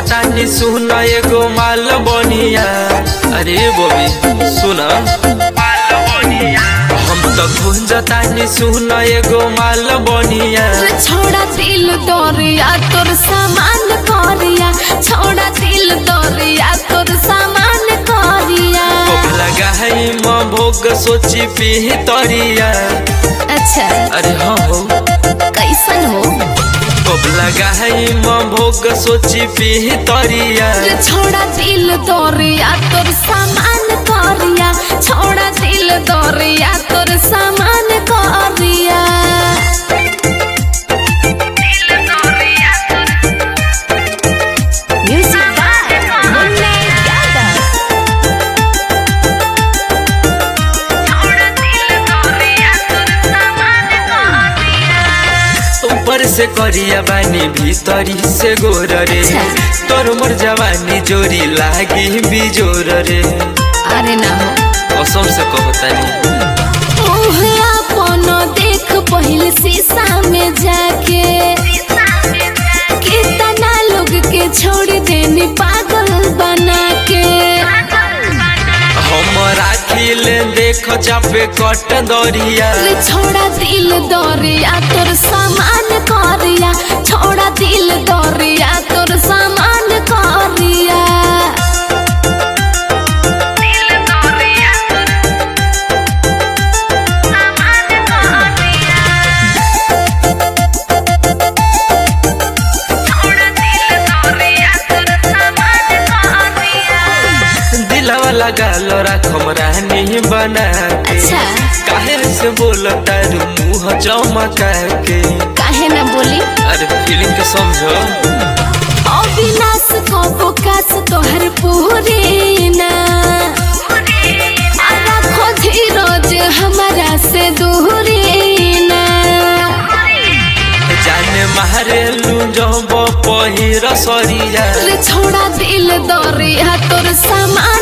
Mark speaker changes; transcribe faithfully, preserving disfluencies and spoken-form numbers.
Speaker 1: तानी सुन एगो माल बनिया। अरे बोबी सुन हम तो भूंज तानी सुन एगो माल बनिया।
Speaker 2: छोड़ा दिल दरिया तोर सामान करिया, छोड़ा दिल दरिया तोर सामान करिया।
Speaker 1: लगा है माँ भोग सोची पी तरिया।
Speaker 2: अच्छा
Speaker 1: अरे हाँ हो
Speaker 2: कैसन हो?
Speaker 1: लगा है माँ भोग सोची पी तरिया।
Speaker 2: छोड़ा दिल दरिया तोर सामान करिया, छोड़ा दिल दरिया तोर सामान करिया।
Speaker 1: ऊपर से करिया बानी भीतरी से गोर रे, तोर मोर जवानी जोरी लागी बिजोर रे।
Speaker 2: अरे ना हो
Speaker 1: कसम से कहतानी
Speaker 2: अपन देख पहले शीशा में जाके, कितना लोग के छोड़ देनी पागल बना के।
Speaker 1: हम राखिल देख चापे कट दरिया।
Speaker 2: छोड़ा दिल दरिया तोर सामान करिया, छोड़ा दिल दरिया तोर सामान करिया।
Speaker 1: लगा लो राखम रानी बना के।
Speaker 2: अच्छा
Speaker 1: काहे से बोलता रू मुँह चमका के।
Speaker 2: काहे ना बोली?
Speaker 1: अरे फीलिंग के समझो।
Speaker 2: अविनाश को बोकास तोहर पूरी ना, रखो धीरज हमारा से दूरी ना।
Speaker 1: जाने मारे लू जब पहिर सरिया।
Speaker 2: छोड़ा दिल दरिया तोर सामान